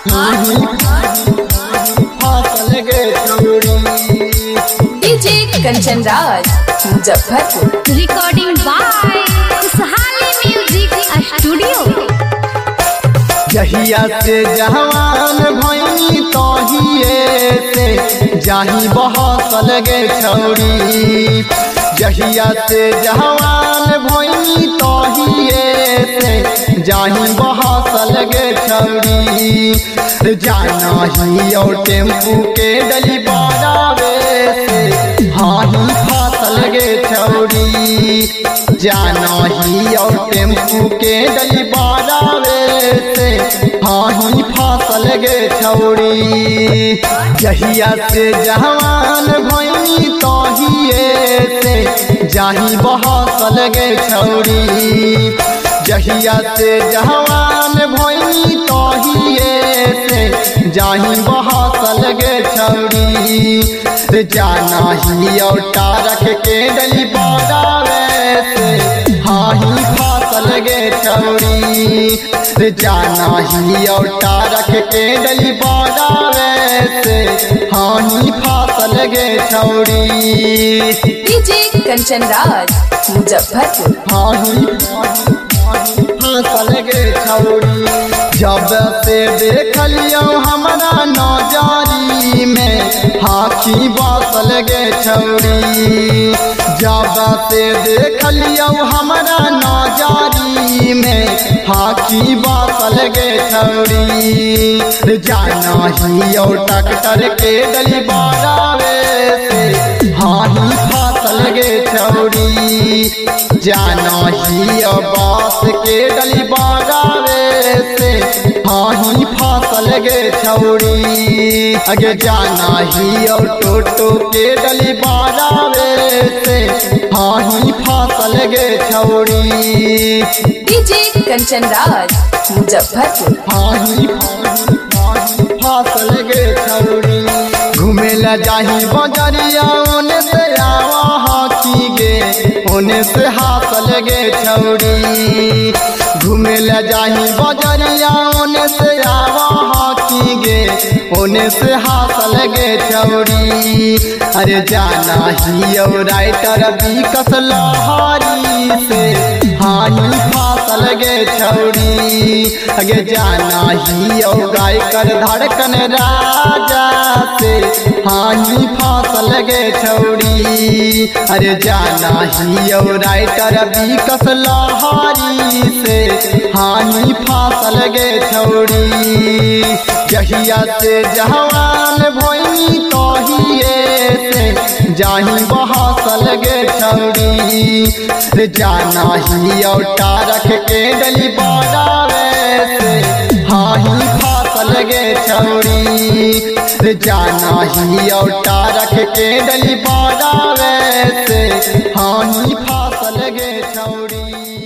फासल गे छौरी। DJ Kanchan Raj Muzaffarpur. Recording by Khushhali music studio. जहिया से जवान भैनी तहिए से जाही बहसल गे छौरी। जहिया से जवान भैनी तहिए से जाही बहसल गे छौरी। जाना ही और टेम्पू के डली बारावे से हाही फासल गे छौरी। जाना ही और टेम्पू के डली बारावे से हाही फासल गे छौरी। जहिया से जवान भैनी तहिए से जाही बहसल गे छौरी। जहिया से जवान भैनी तहिए से जाही बहसल गे छौरी। जाना ही और टारक के डली बारावे से हाही फासल गे छौरी। जाना ही और टारक के डली बारावे से हाही फासल गे छौरी। डीजे कंचन राज मुजफ्फरपुर। हाही फासल गे छौरी। जब से देखलियो हमरा नजरी में हाथी बासल गे छौरी। जब से देखलियो हमरा नजरी में हाथी बासल गे छौरी। जाना ही और ट्रैक्टर के डली बारावे से हाही फासल गे छौरी। जाना ही और बास के डली बारावे से हाही फासल गे छौरी। अगे जाना ही और टोटो के डली बारावे से हाही फासल गे छौरी। डीजे कंचन राज मुजफ्फरपुर। हाही फासल गे छौरी। घूमे ला जाही बजरिया ओने से आवा हाथी गे ओने से हासल गे छौरी। घूमे ला जाही बजरिया ओने से आवा हाथी गे ओने से हासल गे छौरी। अरे जाना ही और राइटर विकस लहरी से हाही फासल गे छौरी। अगे जाना ही और गायकर धड़कन राजा से हाही फासल गे छौरी। अरे जाना ही और राइटर विकस लहरी से हाही फासल गे छौरी। जहिया से जवान भैनी तहिए से जाही बहसल गे छौरी। जाना ही और टारक के डली बारावे से हाही फासल गे छौरी। जाना ही और टारक के डली बारावे से हाही फासल गे छौरी।